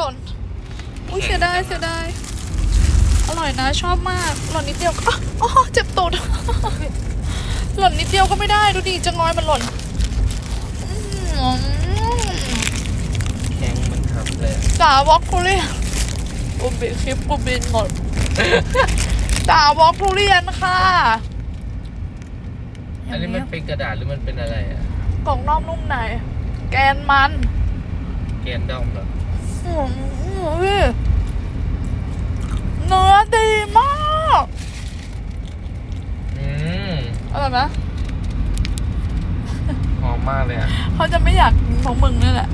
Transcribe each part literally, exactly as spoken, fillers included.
หล่นอุ้ยเสียดายเสียดายอร่อยนะชอบมากหล่นนิดเดียวก็อ๋อเจ็บตูดหล่นนิดเดียวก็ไม่ได้ดูดิจะงอยมันหล่นแข็งมันทำเลยสาวอกทุเรียนกูบินคลิปกูบินหมดสาวอกทุเรียนค่ะอันนี้มันเป็นกระดาษหรือมันเป็นอะไรอ่ะกล่องนอกนุ่มในแกนมันแกนด้อมเหรอเนื้อดีมากอืมอร่อยไหมหอมมากเลยอ่ะเขาจะไม่อยากกินของมึงนี่แหละ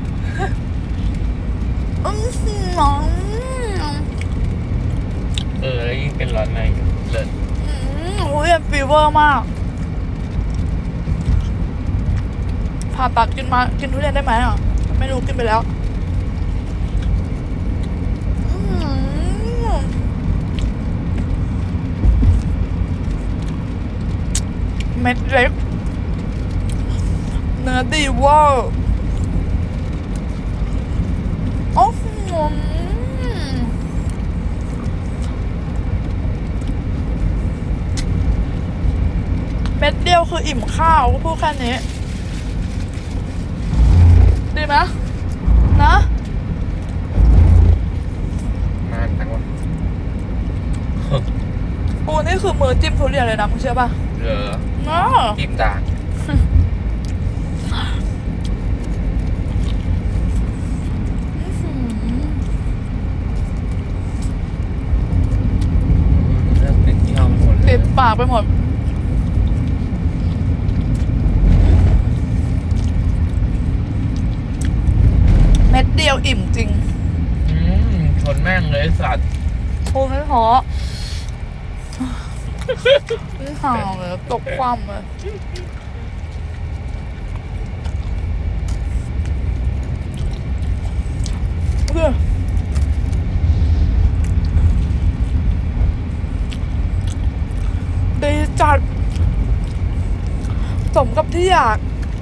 อืมเออแล้วยิ่งเป็นร้อนในเลิศอืมโอ้ยฟีเวอร์มากผ่าตัดกินมากินทุเรียนได้ไหมอ่ะไม่รู้กินไปแล้วเม็ดเล็กเนื้อดีเวอร์โอ้โหเม็ดเดียวคืออิ่มข้าวก็พูดแค่นี้ดีไหมนะนานจังวะปูนี่คือมือจิ้มทุเรียนเลยนะมึงเชื่อป่ะเหรออ๋อจิ้มด่างเริ่มติดเที่ยวไปหมดเลยติดปากไปหมดเม็ดเดียวอิ่มจริงอืมชนแม่งเลยสัตว์ปูไม่พอไม่ห่างเลยตกความเลยเพื่อดีจัดสมกับที่อยาก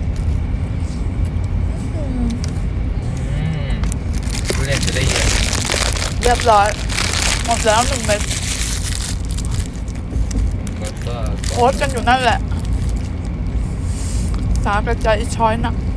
ทุเรียนจะได้เยอะเรียบร้อยหมดแล้วหนึ่งเม็ดโพสกันอยู่นั่นแหละสากระจายช้อยหนัก